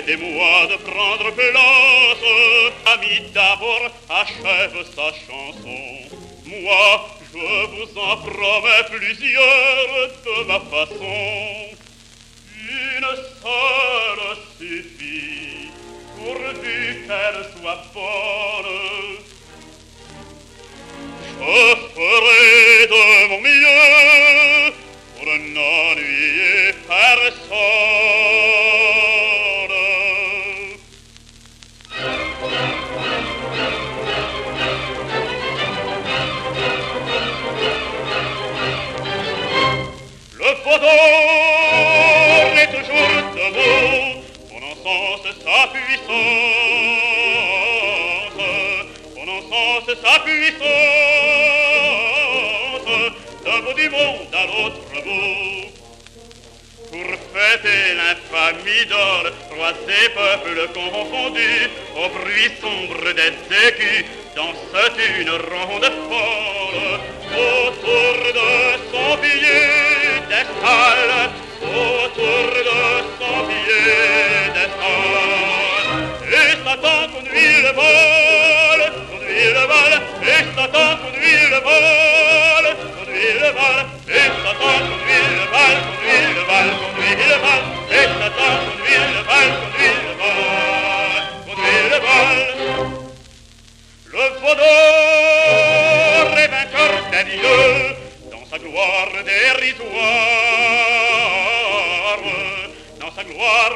permettez-moi de prendre place. Ami d'abord, achève sa chanson. Moi, je vous en promets plusieurs de ma façon. Une seule suffit, pourvu qu'elle soit bonne. Je ferai de mon mieux pour n'ennuyer personne. Le fauteuil est toujours debout, on encense sa puissance, on encense sa puissance, d'un bout du monde à l'autre bout. Pour fêter l'infamie d'or, rois et peuples confondus, au bruit sombre des écus, dansent une ronde folle, autour de son piédestal, autour de son piédestal. Et Satan conduit le vol, et Satan conduit le vol, conduit le vol, et Satan conduit le vol, conduit le vol, conduit le vol, et Satan conduit le vol, conduit le vol, conduit le vol. Le vaudor est vainqueur des vieux, dans sa gloire dérisoire, dans sa gloire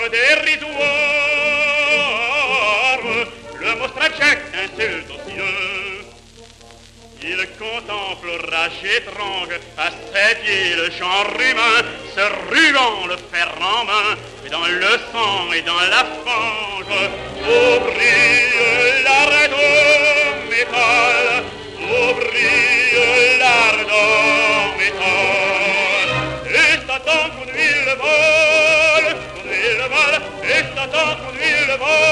dérisoire, le monstre abject insulte aux cieux. Il contemple rage étrange, à ses pieds le genre humain, se ruant le fer en main, et dans le sang et dans la fange, au brille l'ardent métal, au brille l'ardent métal. Et Satan conduit le vol, et Satan conduit le vol.